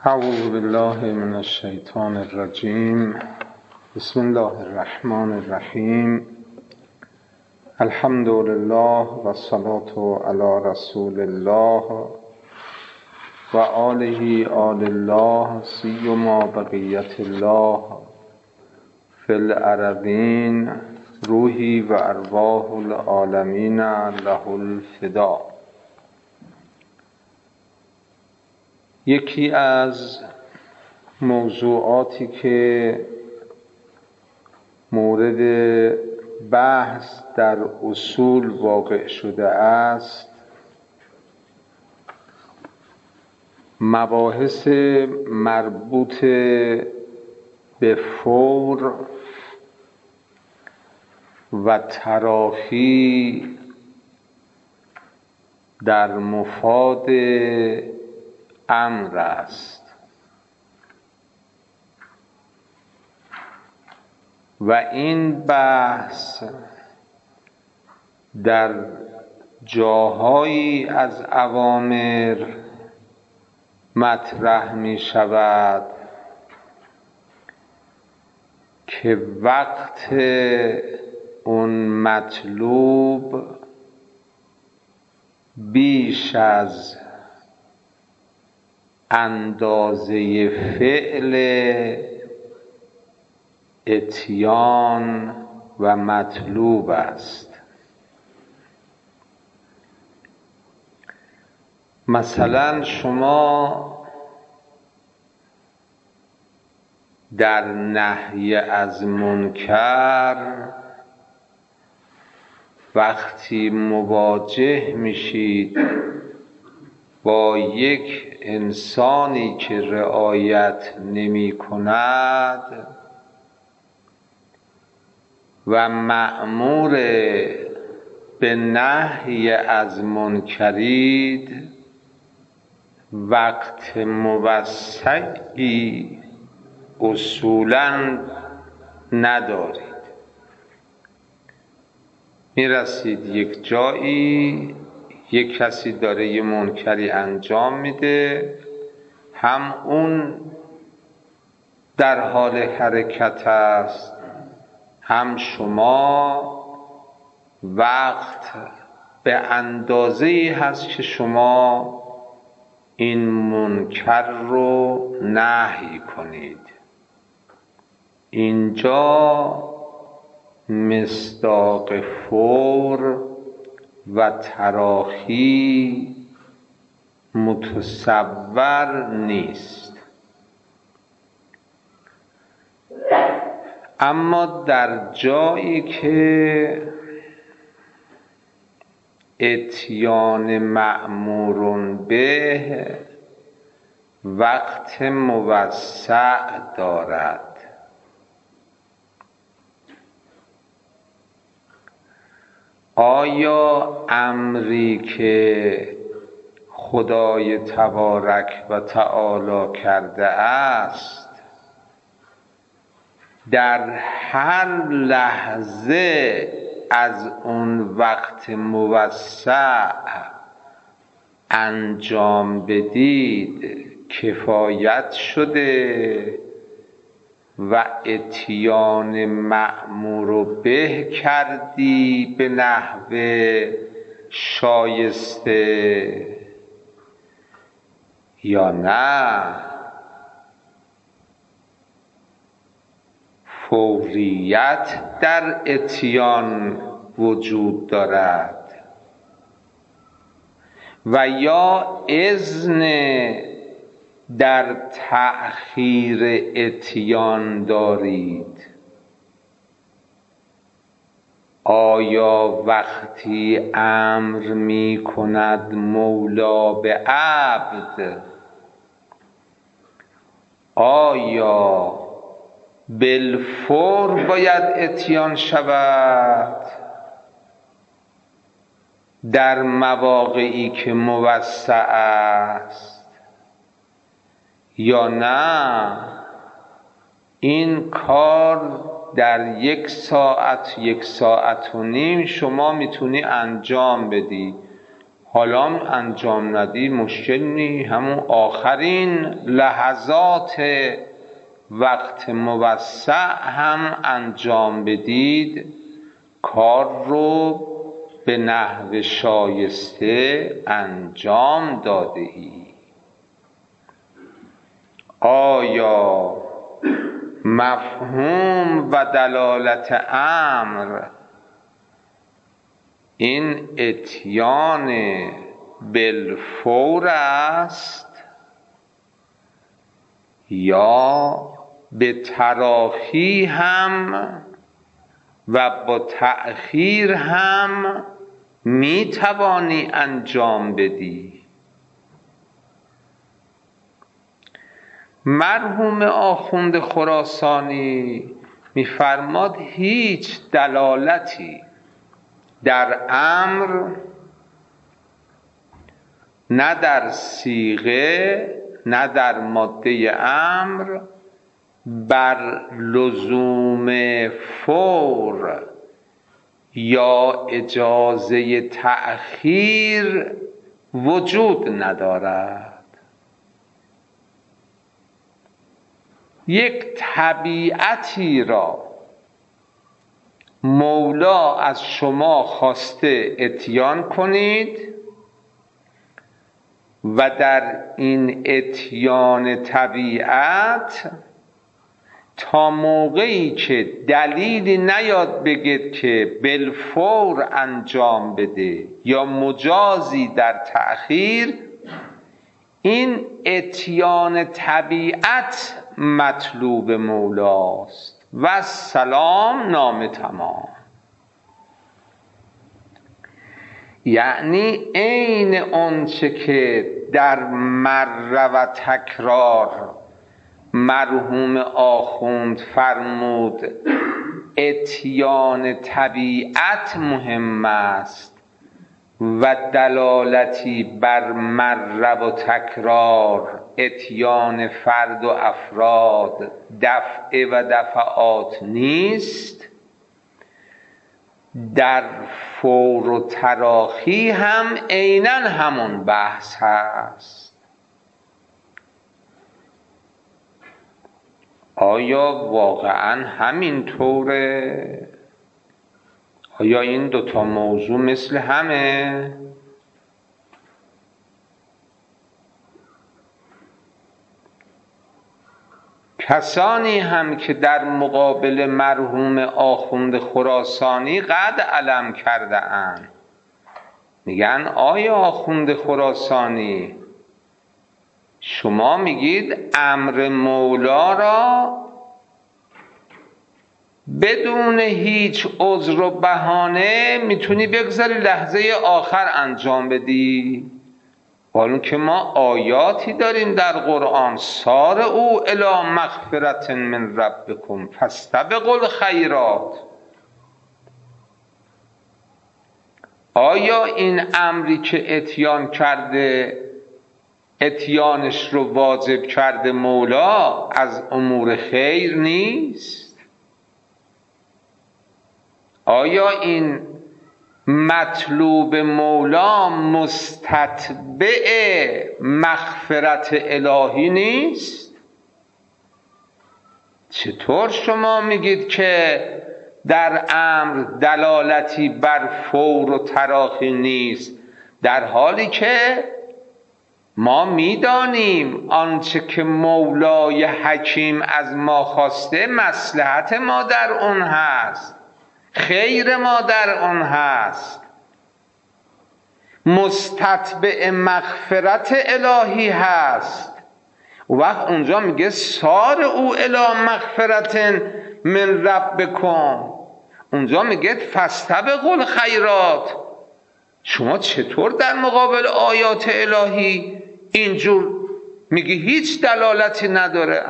اعوذ بالله من الشیطان الرجیم. بسم الله الرحمن الرحیم. الحمد لله و الصلاة علی رسول الله و آله آل الله سیما بقیت الله فی الارضین روحی و ارواح العالمین له الفدا. یکی از موضوعاتی که مورد بحث در اصول واقع شده است مباحث مربوط به فور و تراخی در مفاد امر است و این بحث در جاهایی از اوامر مطرح می شود که وقت اون مطلوب بیش از اندازه فعل اتیان و مطلوب است. مثلا شما در نهی از منکر وقتی مواجه میشید با یک انسانی که رعایت نمی کند و مأمور به نهی از منکرید، وقت موسعی اصولاً ندارید. میرسید یک جایی یک کسی داره یه منکری انجام میده، هم اون در حال حرکت است هم شما، وقت به اندازه‌ای هست که شما این منکر رو نهی کنید. اینجا مصداق فور و تراخی متصور نیست. اما در جایی که اتیان مأمور به وقت موسع دارد، آیا امری که خدای تبارک و تعالی کرده است در هر لحظه از اون وقت موسع انجام بدید کفایت شده و اتیان مأمور به کردی به نحو شایسته یا نه؟ فوریت در اتیان وجود دارد و یا اذن در تأخیر اتیان دارید؟ آیا وقتی امر می کند مولا به عبد، آیا بالفور باید اتیان شود در مواقعی که موسع است یا نه؟ این کار در 1 ساعت 1 ساعت و نیم شما میتونی انجام بدی. حالا انجام ندی مشکل نی، همون آخرین لحظات وقت موسع هم انجام بدید، کار رو به نحو شایسته انجام داده ای. آیا مفهوم و دلالت امر این اتیان بالفور است یا به تراخی هم و با تأخیر هم می توانی انجام بدی؟ مرحوم آخوند خراسانی می‌فرماد هیچ دلالتی در امر، نه در صیغه نه در ماده امر، بر لزوم فور یا اجازه تأخیر وجود ندارد. یک طبیعتی را مولا از شما خواسته اتیان کنید و در این اتیان طبیعت تا موقعی که دلیلی نیاد بگید که بالفور انجام بده یا مجازی در تأخیر، این اتیان طبیعت مطلوب مولاست و سلام نام تمام. یعنی عین آنچه که در مر و تکرار مرحوم آخوند فرمود اتیان طبیعت مهم است و دلالتی بر مر و تکرار اتیان فرد و افراد دفع و دفعات نیست، در فور و تراخی هم عیناً همون بحث هست. آیا واقعاً همین طوره؟ آیا این دوتا موضوع مثل همه؟ کسانی هم که در مقابل مرحوم آخوند خراسانی قد علم کرده اند میگن آیا آخوند خراسانی شما میگید امر مولا را بدون هیچ عذر و بهانه میتونی بگذاری لحظه آخر انجام بدی، حالا که ما آیاتی داریم در قرآن سارعوا الی مغفرة من ربکم فاستبقوا الخیرات. آیا این امری که اتیان کرده، اتیانش رو واجب کرده مولا، از امور خیر نیست؟ آیا این مطلوب مولا مستتبع مغفرت الهی نیست؟ چطور شما میگید که در امر دلالتی بر فور و تراخی نیست، در حالی که ما میدانیم آنچه که مولای حکیم از ما خواسته مصلحت ما در اون هست، خیر ما در اون هست، مستتبع مغفرت الهی هست. وقت اونجا میگه سارعوا الی مغفرة من ربکم، اونجا میگه فاستبقوا الخیرات. شما چطور در مقابل آیات الهی اینجور میگی هیچ دلالتی نداره؟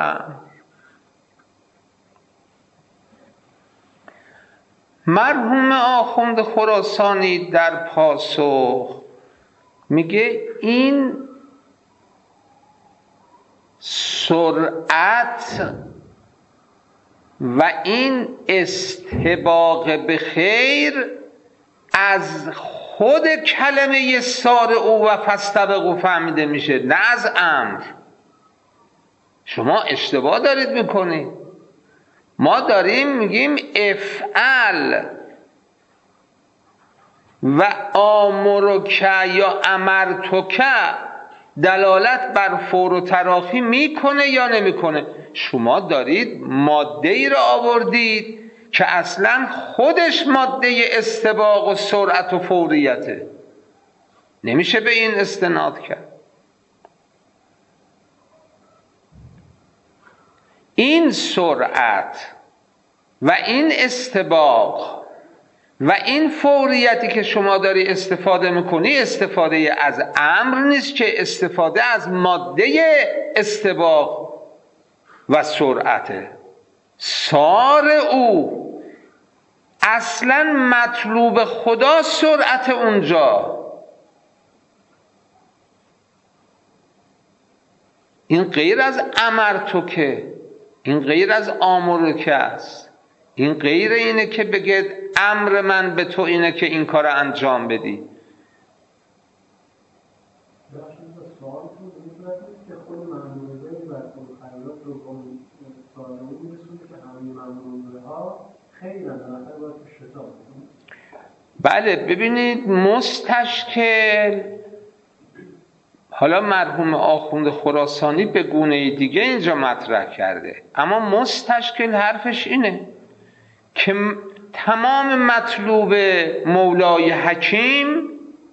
مرحوم آخوند خراسانی در پاسخ میگه این سرعت و این استباق به خیر از خود کلمه سارعوا و فاستبقوا فهمیده میشه، نه از امر. شما اشتباه دارید میکنید. ما داریم میگیم افعل و آمرک یا امرتک دلالت بر فور و تراخی میکنه یا نمیکنه. شما دارید ماده ای را آوردید که اصلا خودش ماده استباق و سرعت و فوریته، نمیشه به این استناد کرد. این سرعت و این استباق و این فوریتی که شما داری استفاده میکنی استفاده از امر نیست، که استفاده از ماده استباق و سرعته. سار او اصلا مطلوب خدا سرعت اونجا. این غیر از امرتکه، این غیر از آمرک است. این غیر اینه که بگید امر من به تو اینه که این کار انجام بدی. بله ببینید مستشکل، حالا مرحوم آخوند خراسانی به گونه دیگه اینجا مطرح کرده، اما مستشکل حرفش اینه که تمام مطلوب مولای حکیم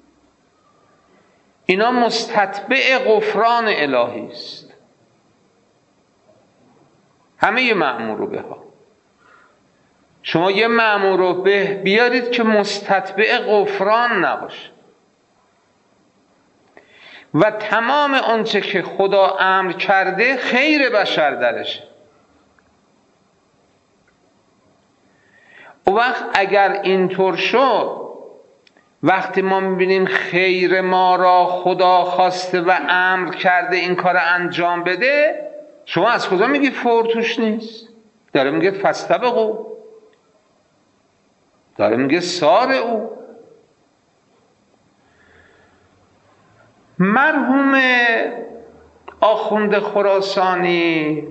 اینا مستتبع غفران الهی است. همه مأمور به ها، شما یه مأمور به بیارید که مستتبع غفران نباشه و تمام آنچه که خدا امر کرده خیر بشر درشه. و وقت اگر اینطور شد، وقتی ما میبینیم خیر ما را خدا خواسته و امر کرده این کار انجام بده، شما از کجا میگید فور توش نیست؟ داره میگه فاستبقوا، داره میگه سارعوا. مرحوم آخوند خراسانی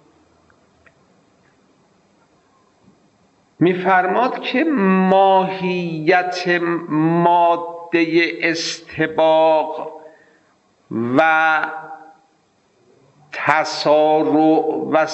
میفرماد که ماهیت ماده استباق و تسارع و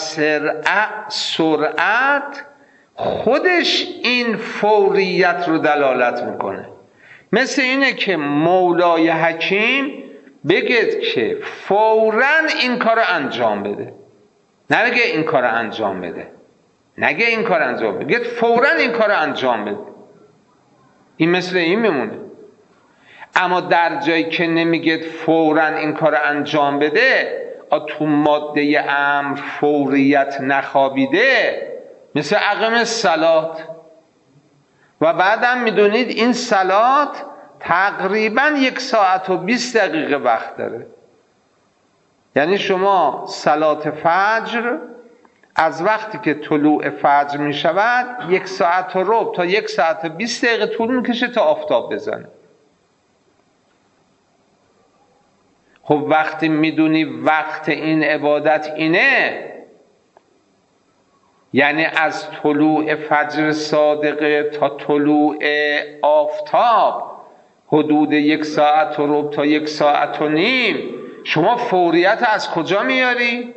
سرعت خودش این فوریت رو دلالت میکنه. مثل اینه که مولای حکیم بگید که فوراً این کار رو انجام بده، نگه این کار رو انجام بده، نگه این کار انجام بده، بگید فوراً این کار رو انجام بده. این مثل این میمونه. اما در جایی که نمیگید فوراً این کار رو انجام بده، تو ماده امر فوریت نخوابیده، مثل اقم الصلات. و بعدم میدونید این صلات تقریبا 1 ساعت و 20 دقیقه وقت داره. یعنی شما صلات فجر از وقتی که طلوع فجر می شود 1 ساعت و ربع تا 1 ساعت و 20 دقیقه طول میکشه تا آفتاب بزنه. خب وقتی میدونی وقت این عبادت اینه، یعنی از طلوع فجر صادقه تا طلوع آفتاب حدود 1 ساعت و ربع تا 1 ساعت و نیم، شما فوریت از کجا میاری؟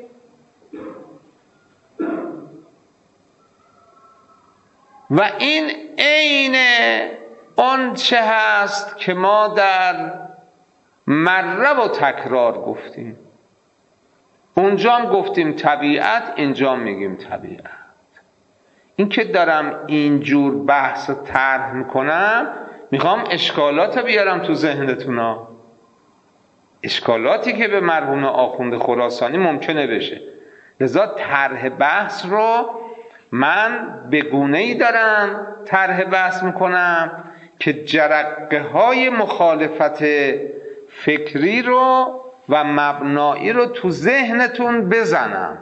و این عین آن چه هست که ما در مره و تکرار گفتیم. اونجا هم گفتیم طبیعت، اینجا میگیم طبیعت. این که دارم اینجور بحث و طرح میکنم، میخوام اشکالات بیارم تو ذهنتونا، اشکالاتی که به مرحوم آخوند خراسانی ممکنه بشه. لذا طرح بحث رو من به گونه‌ای دارم طرح بحث میکنم که جرقه های مخالفت فکری رو و مبنایی رو تو ذهنتون بزنم.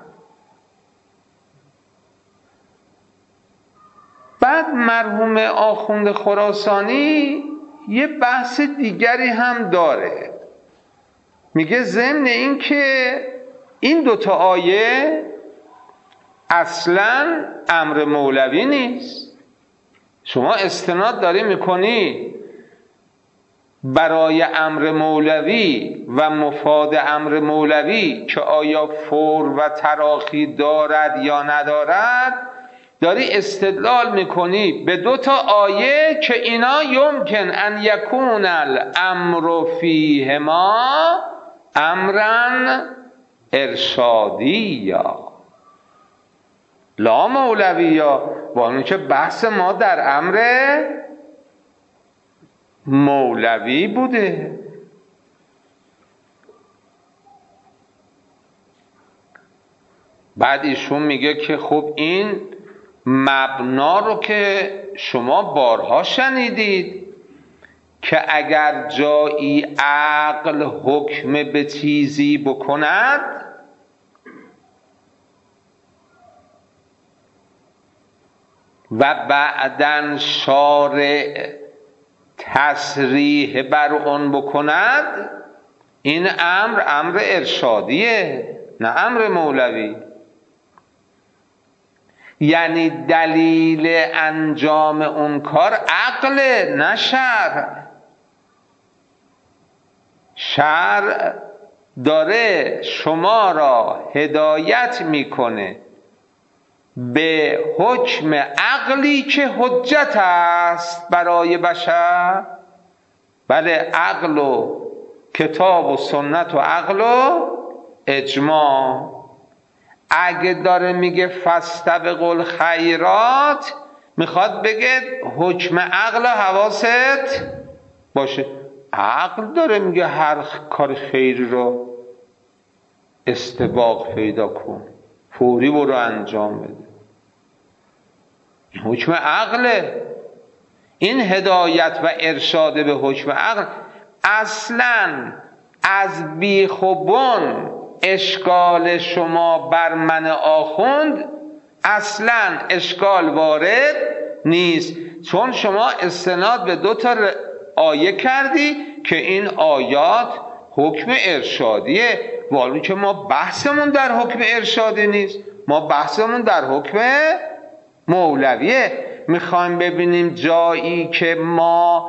بعد مرحوم آخوند خراسانی یه بحث دیگری هم داره. میگه ضمن این که این دوتا آیه اصلا امر مولوی نیست. شما استناد داری میکنی برای امر مولوی و مفاد امر مولوی که آیا فور و تراخی دارد یا ندارد، داری استدلال میکنی به دوتا آیه که اینا یمکن ان یکون الامر فیهما امرا ارشادیا لا مولویا، با اون که بحث ما در امر مولوی بوده. بعد ایشون میگه که خب این مبنا رو که شما بارها شنیدید که اگر جایی عقل حکم به چیزی بکند و بعداً شارع تصریح بر اون بکند، این امر ارشادیه نه امر مولوی. یعنی دلیل انجام اون کار عقل نه شرع. شرع داره شما را هدایت میکنه به حکم عقلی که حجت است برای بشر. بله، عقل و کتاب و سنت و عقل و اجماع. اگه داره میگه فاستبقوا الخیرات، میخواد بگه حکم عقل حواست باشه. عقل داره میگه هر کار خیری رو استباق پیدا کن، فوری برو انجام بده. این حکم عقله. این هدایت و ارشاد به حکم عقل اصلا از بیخ و بن اشکال شما بر من آخوند اصلا اشکال وارد نیست، چون شما استناد به دوتا آیه کردی که این آیات حکم ارشادیه، ولی که ما بحثمون در حکم ارشادی نیست، ما بحثمون در حکم مولویه. میخوایم ببینیم جایی که ما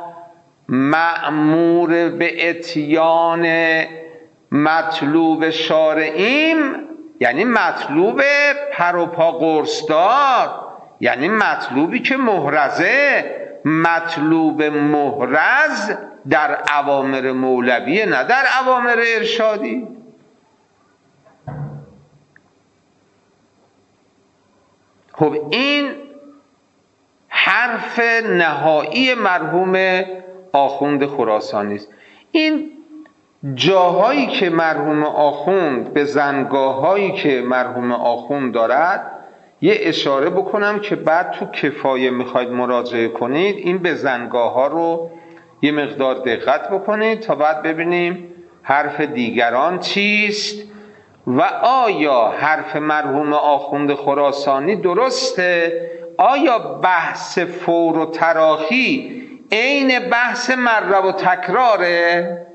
مأمور به اتیان مطلوب شارعیم، یعنی مطلوب پر و پا قرصدار، یعنی مطلوبی که محرزه، مطلوب محرز در اوامر مولویه نه در اوامر ارشادی. خب این حرف نهایی مرحوم آخوند خراسانی است. این جاهایی که مرحوم آخوند به زنگاهایی که مرحوم آخوند دارد یه اشاره بکنم که بعد تو کفایه میخواید مراجعه کنید این به زنگاه ها رو یه مقدار دقت بکنید تا بعد ببینیم حرف دیگران چیست و آیا حرف مرحوم آخوند خراسانی درسته. آیا بحث فور و تراخی عین بحث مره و تکراره؟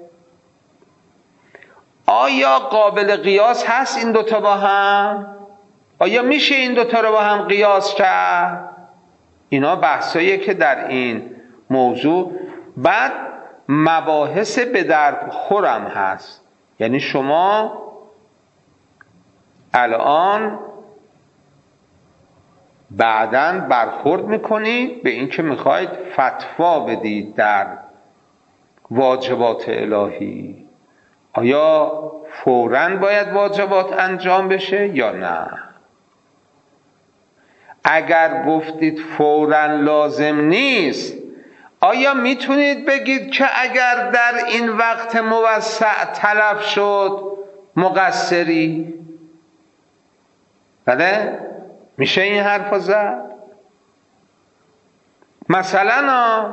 آیا قابل قیاس هست این دوتا با هم؟ آیا میشه این دوتا رو با هم قیاس کرد؟ اینا بحثاییه که در این موضوع بعد مباحث به درد خورم هست. یعنی شما الان بعداً برخورد میکنید به این که میخواید فتوا بدید در واجبات الهی. آیا فوراً باید واجبات انجام بشه یا نه؟ اگر گفتید فوراً لازم نیست، آیا میتونید بگید که اگر در این وقت موسع تلف شد مقصری؟ بله؟ میشه این حرف زد؟ مثلا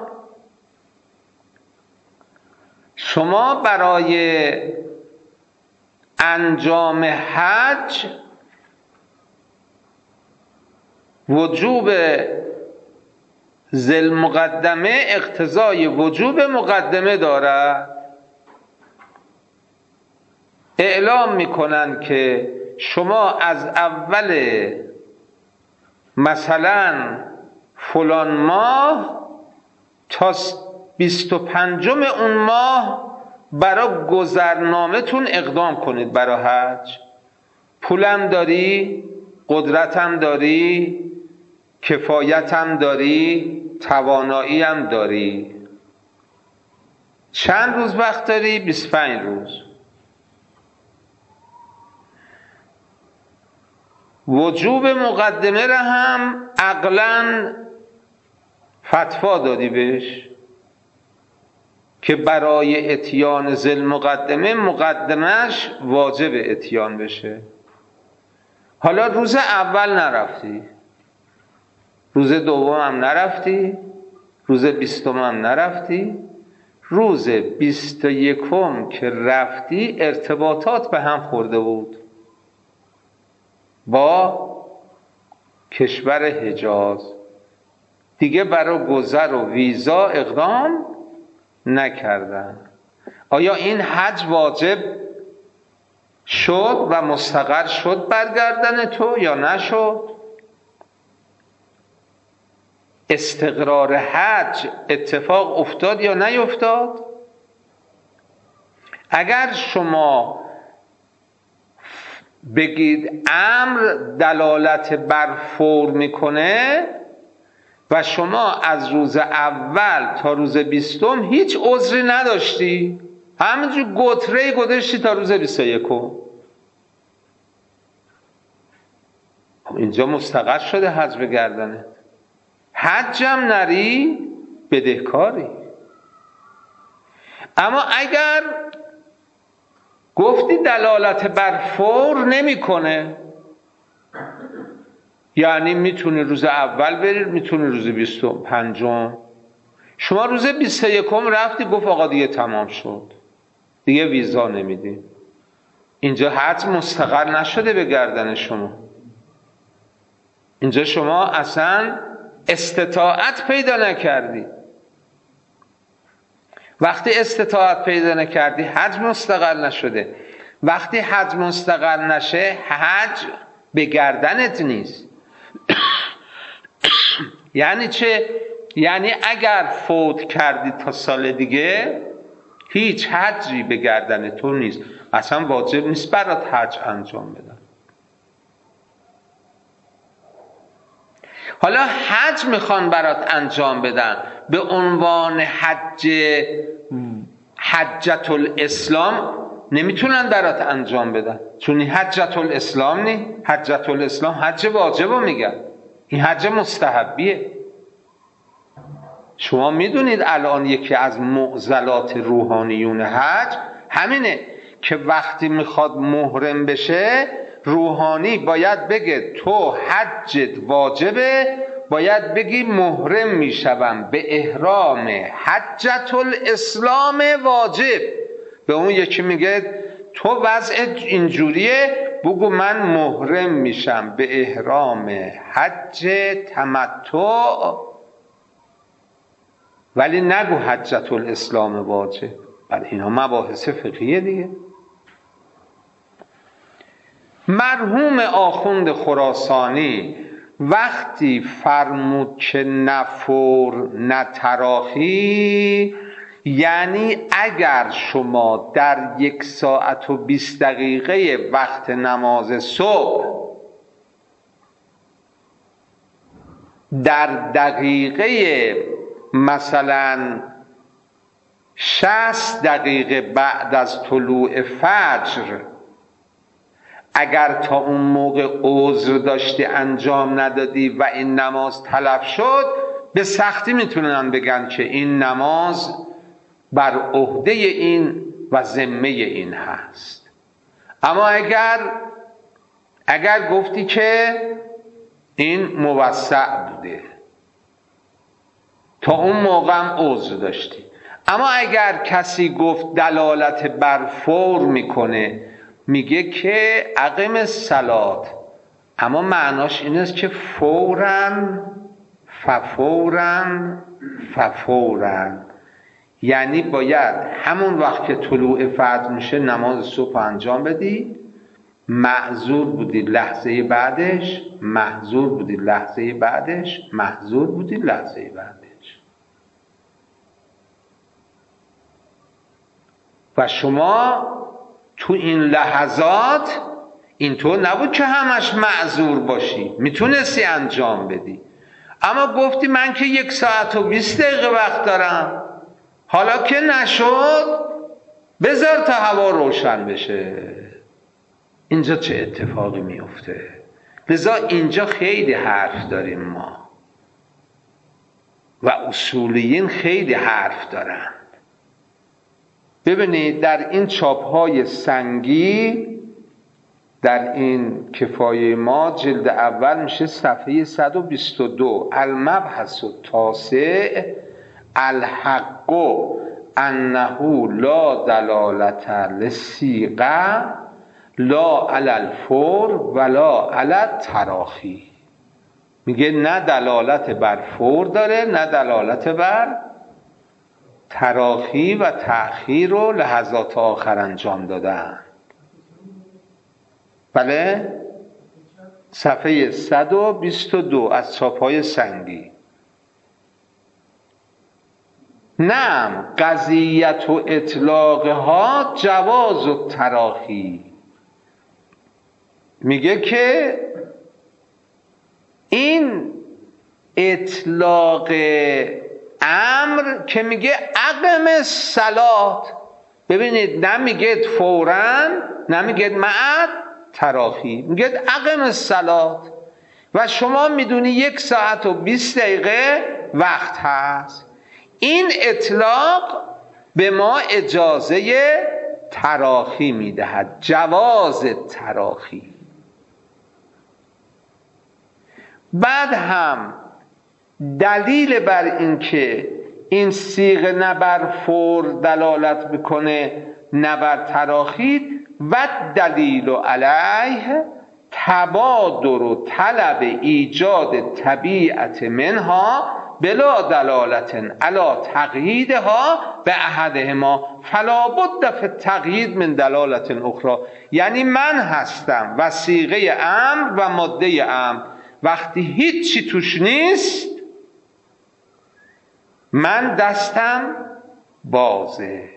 شما برای انجام حج وجوب ذل مقدمه اقتضای وجوب مقدمه دارد. اعلام میکنن که شما از اول مثلا فلان ماه تا 25 اون ماه برای گذرنامه تون اقدام کنید برای حج. پولم داری، قدرتم داری، کفایتم داری، توانایی هم داری. چند روز وقت داری؟ 25 روز. وجوب مقدمه را هم عقلاً فتوا دادی بهش که برای اتیان ذل مقدمه مقدمش واجب اتیان بشه. حالا روز اول نرفتی، روز دوم هم نرفتی، روز 20 هم نرفتی، روز 21 که رفتی ارتباطات به هم خورده بود با کشور حجاز، دیگه برای گذر و ویزا اقدام نکردن. آیا این حج واجب شد و مستقر شد برگردن تو یا نشد؟ استقرار حج اتفاق افتاد یا نیفتاد؟ اگر شما بگید امر دلالت بر فور میکنه و شما از روز اول تا روز 20 هیچ عذری نداشتی، همینجور گتره‌ای گذاشتی تا روز 21، اینجا مستقر شده حج به گردنت. حجم نری بدهکاری. اما اگر گفتی دلالت بر فور نمیکنه، یعنی میتونی روز اول بری، میتونی روز 25. شما روز 21 رفتی گفت آقا دیگه تمام شد، دیگه ویزا نمیدیم، اینجا حج مستقر نشده به گردن شما. اینجا شما اصلا استطاعت پیدا نکردی. وقتی استطاعت پیدا نکردی حج مستقر نشده. وقتی حج مستقر نشه حج به گردنت نیست. یعنی چه؟ یعنی اگر فوت کردی تا سال دیگه هیچ حجی به گردن تو نیست، اصلا واجب نیست برات حج انجام بدن. حالا حج میخوان برات انجام بدن به عنوان حجت الاسلام، نمیتونن برات انجام بدن چون این حجت الاسلام نی. حجت الاسلام حج واجب رو میگن، این حج مستحبیه. شما میدونید الان یکی از معضلات روحانیون حج همینه که وقتی میخواد محرم بشه روحانی باید بگه تو حجت واجبه، باید بگی محرم میشوم به احرام حجت الاسلام واجب. به اون یکی میگه تو وضعت اینجوریه، بگو من محرم میشم به احرام حج تمتع، ولی نگو حجت الاسلام واجب. بله اینا مباحث فقهیه دیگه. مرحوم آخوند خراسانی وقتی فرمود که نه فور نه تراخی، یعنی اگر شما در 1 ساعت و 20 دقیقه وقت نماز صبح در دقیقه مثلا 60 دقیقه بعد از طلوع فجر اگر تا اون موقع عذر داشتی انجام ندادی و این نماز تلف شد، به سختی میتونن بگن که این نماز بر عهده این و ذمه این هست. اما اگر گفتی که این موسع بوده، تا اون موقع هم عذر داشتی. اما اگر کسی گفت دلالت بر فور میکنه، میگه که اقیم الصلات، اما معناش این است که فوراً ففوراً، یعنی باید همون وقت که طلوع فجر میشه نماز صبح انجام بدی، معذور بودی لحظه بعدش، محذور بودی لحظه بعدش، محذور بودی لحظه بعدش. و شما تو این لحظات اینطور نبود که همش معذور باشی، میتونستی انجام بدی، اما گفتی من که 1 ساعت و 20 دقیقه وقت دارم، حالا که نشد بذار تا هوا روشن بشه. اینجا چه اتفاقی میفته؟ لذا اینجا خیلی حرف داریم ما و اصولیین خیلی حرف دارن. ببینید در این چاپ‌های سنگی، در این کفایه ما جلد اول میشه صفحه 122، المبحث التاسع الحق انه لا دلالت للصیغه لا علی الفور ولا علی التراخی. میگه نه دلالت بر فور داره، نه دلالت بر تراخی و تأخیر و لحظات آخر انجام دادن. بله، صفحه 122 از چاپ‌های سنگی. نعم قضیت و اطلاقها جواز و تراخی. میگه که این اطلاق امر که میگه اقم الصلات، ببینید نمیگه فوراً، نمیگه معد تراخی، میگه اقم الصلات و شما میدونی 1 ساعت و 20 دقیقه وقت هست. این اطلاق به ما اجازه تراخی میدهد، جواز تراخی. بعد هم دلیل بر این که این صیغه نه بر فور دلالت میکنه نه بر تراخی، و دلیل علیه تبادر و طلب ایجاد طبیعت منها بلا دلالت علی تقییدها به احدهما فلا بد فی التقیید من دلالت اخرى. یعنی من هستم و صیغه امر و ماده امر، وقتی هیچی توش نیست من دستم بازه.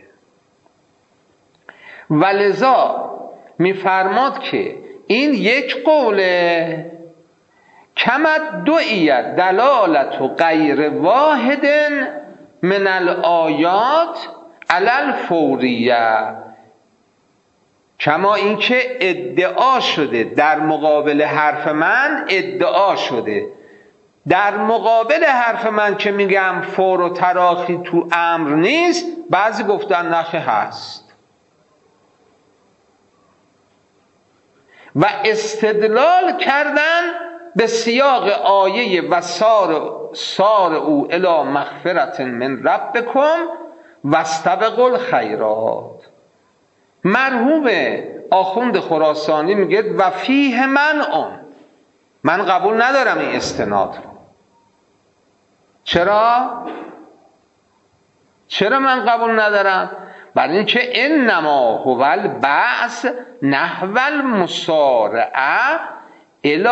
ولذا میفرماد که این یک قوله کمت دعیت دلالت و غیر واحد من الآیات علی الفوریه، کما اینکه ادعا شده در مقابل حرف من، ادعا شده در مقابل حرف من که میگم فور و تراخی تو امر نیست، بعضی گفتن نخه هست و استدلال کردن به سیاق آیه و سار او الی مغفرت من ربکم واستبقوا الخیرات. مرحوم آخوند خراسانی میگه و فیه من قبول ندارم این استناد رو. چرا من قبول ندارم؟ برای اینکه انما هو البعث نحو المسارعه الی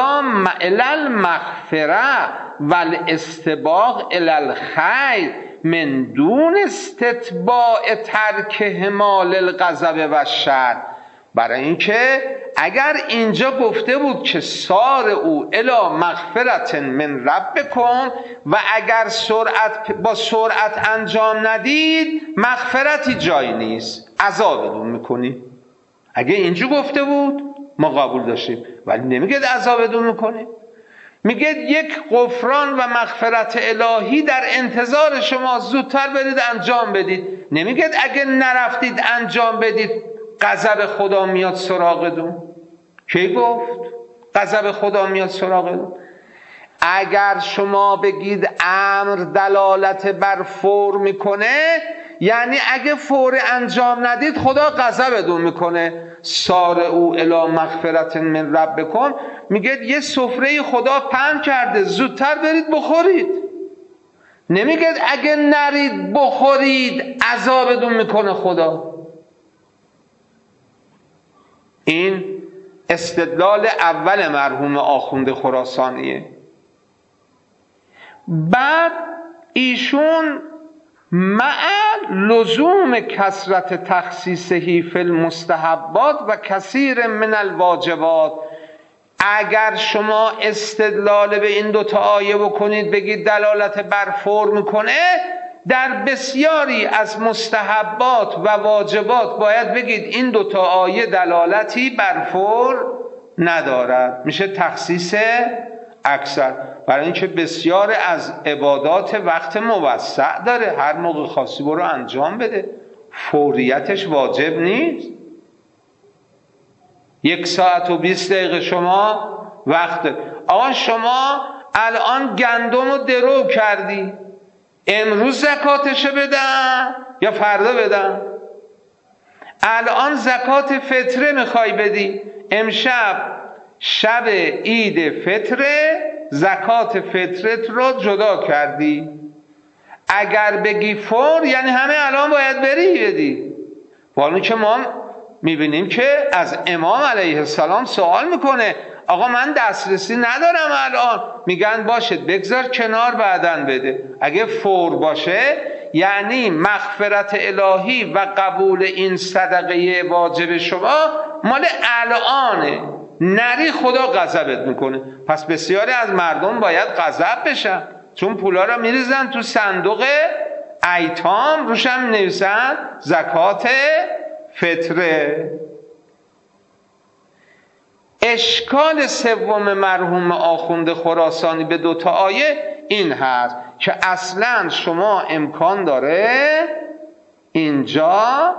المغفره والاستباق الی الخیر من دون استتباع ترک همال الغضب و الشر. برای اینکه اگر اینجا گفته بود که سار او الی مغفرت من ربکم و اگر با سرعت انجام ندید مغفرتی جایی نیست، عذابتون میکنی. اگه اینجا گفته بود ما قبول داشتیم، ولی نمیگه عذابتون میکنی، میگه یک غفران و مغفرت الهی در انتظار شما، زودتر برید انجام بدید. نمیگه اگه نرفتید انجام بدید غضب خدا میاد سراغتون. کی گفت غضب خدا میاد سراغتون؟ اگر شما بگید امر دلالت بر فور میکنه، یعنی اگه فور انجام ندید خدا غضبتون میکنه. سارعوا الی مغفرة من ربکم، میگه یه سفره خدا پهن کرده، زودتر برید بخورید. نمیگه اگه نرید بخورید عذابتون میکنه خدا. این استدلال اول مرحوم آخوند خراسانیه. بعد ایشون مع لزوم کثرت تخصیصه فی المستحبات و کثیر من الواجبات، اگر شما استدلال به این دوتا آیه بکنید بگید دلالت بر فور میکنه، در بسیاری از مستحبات و واجبات باید بگید این دوتا آیه دلالتی بر فور ندارد، میشه تخصیص اکثر. برای اینکه بسیار از عبادات وقت موسع داره، هر موقع خاصی برو انجام بده، فوریتش واجب نیست. 1 ساعت و 20 دقیقه شما وقت، آقا شما الان گندم رو درو کردی، امروز زکاتشو بدم یا فردا بدم؟ الان زکات فطره میخوای بدی، امشب شب عید فطره زکات فطرت رو جدا کردی. اگر بگی فور یعنی همه الان باید بری بدی. والو که ما میبینیم که از امام علیه السلام سوال میکنه آقا من دسترسی ندارم الان، میگن باشد بگذار کنار بعدن بده. اگه فور باشه یعنی مغفرت الهی و قبول این صدقه واجب شما مال الانه، نری خدا غضبت میکنه. پس بسیاری از مردم باید غضب بشن، چون پولا را میریزن تو صندوق ایتام، روش هم نویسن زکات فطره. اشکال سوم مرحوم آخوند خراسانی به دوتا آیه این هست که اصلا شما امکان داره اینجا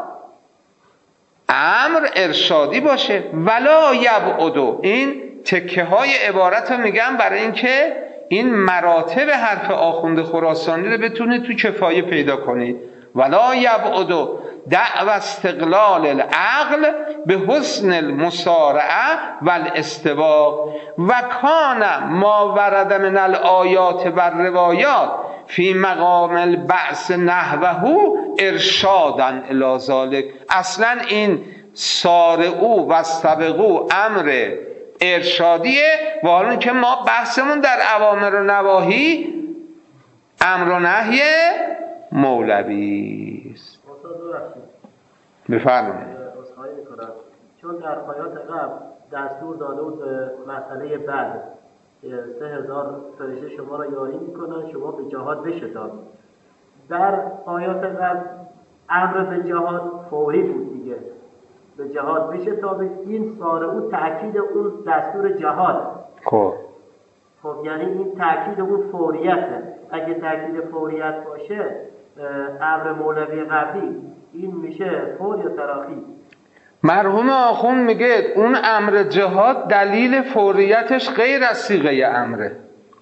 امر ارشادی باشه، ولا یبعدو. این تکه های عبارت رو میگم برای اینکه این مراتب حرف آخوند خراسانی رو بتونید تو کفایه پیدا کنید. ولا یبعدو دعو استقلال العقل به حسن المسارعه و الاستواء و کان ما ورد من الآیات و الروایات فی مقام البعث نحوه ارشادا الی ذلک. اصلا این سارعوا و استبقوا امر ارشادیه، و حالا که ما بحثمون در اوامر و نواهی امر و نهی مولوی است. بفرمایید. چون در آیات قبل دستور داده بود مسئله بعد 3000 فرشته شما را یاری میکنن شما به جهاد بشتابید. در آیات قبل امر به جهاد فوری بود دیگه، به جهاد بشتابید. این سارعوا تأکید اون دستور جهاد. خب یعنی این تأکید اون فوریته. اگه تأکید فوریت باشه امر مولوی قبلی این میشه فور یا تراخی؟ مرحوم آخوند میگه اون امر جهاد دلیل فوریتش غیر از صیغه امره.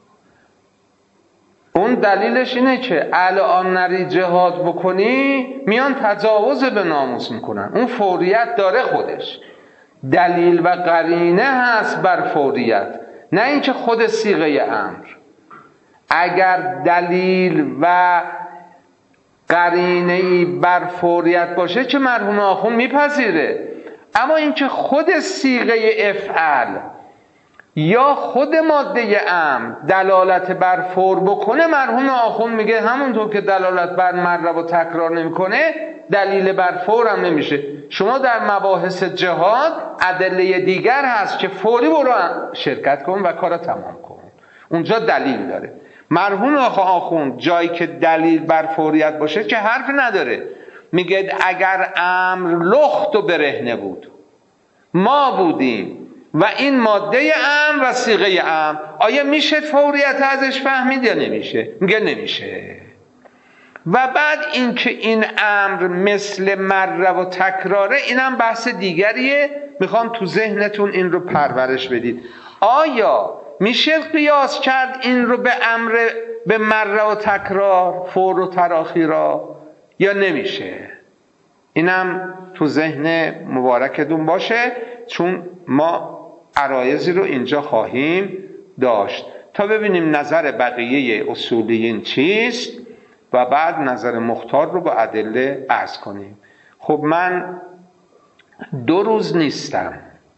اون دلیلش اینه که الان نری جهاد بکنی میان تجاوز به ناموس میکنن. اون فوریت داره خودش، دلیل و قرینه هست بر فوریت، نه اینکه خود صیغه امر. اگر دلیل و قرینه‌ای بر فوریت باشه که مرحوم آخوند میپذیره، اما اینکه خود صیغه افعل یا خود ماده امر دلالت بر فور بکنه، مرحوم آخوند میگه همونطور که دلالت بر مره و تکرار نمیکنه دلیل بر فور هم نمیشه. شما در مباحث جهاد ادله دیگر هست که فوری برو شرکت کن و کارا تمام کن، اونجا دلیل داره. مرحوم آخوند جایی که دلیل بر فوریت باشه که حرف نداره، میگه اگر امر لخت و برهنه بود، ما بودیم و این ماده امر و صیغه امر، آیا میشه فوریت ازش فهمید یا نمیشه؟ میگه نمیشه. و بعد اینکه این امر مثل مره و تکراره، اینم بحث دیگریه، میخوام تو ذهنتون این رو پرورش بدید. آیا میشه قیاس کرد این رو به امر به مره و تکرار، فور و تراخی را؟ یا نمیشه؟ اینم تو ذهن مبارکتون باشه، چون ما عرایضی رو اینجا خواهیم داشت تا ببینیم نظر بقیه اصولیین چیست و بعد نظر مختار رو با ادله عرض کنیم. خب من 2 روز نیستم.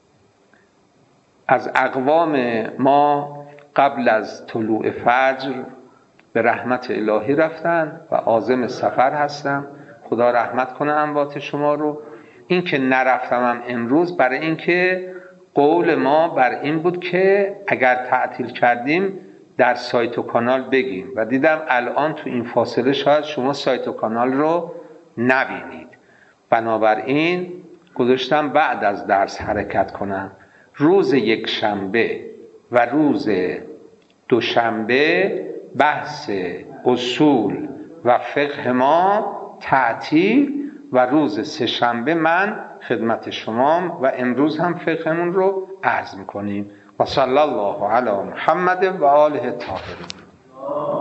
از اقوام ما قبل از طلوع فجر به رحمت الهی رفتن و عازم سفر هستم. خدا رحمت کنه اموات شما رو. این که نرفتمم امروز برای این که قول ما بر این بود که اگر تعطیل کردیم در سایت و کانال بگیم و دیدم الان تو این فاصله شاید شما سایت و کانال رو نبینید، بنابراین گذاشتم بعد از درس حرکت کنم. روز یکشنبه و روز دوشنبه بحث اصول و فقه ما تعطیل و روز سه‌شنبه من خدمت شما و امروز هم فقهمون رو عرض میکنیم. و صلی الله علی محمد و آله الطاهرین.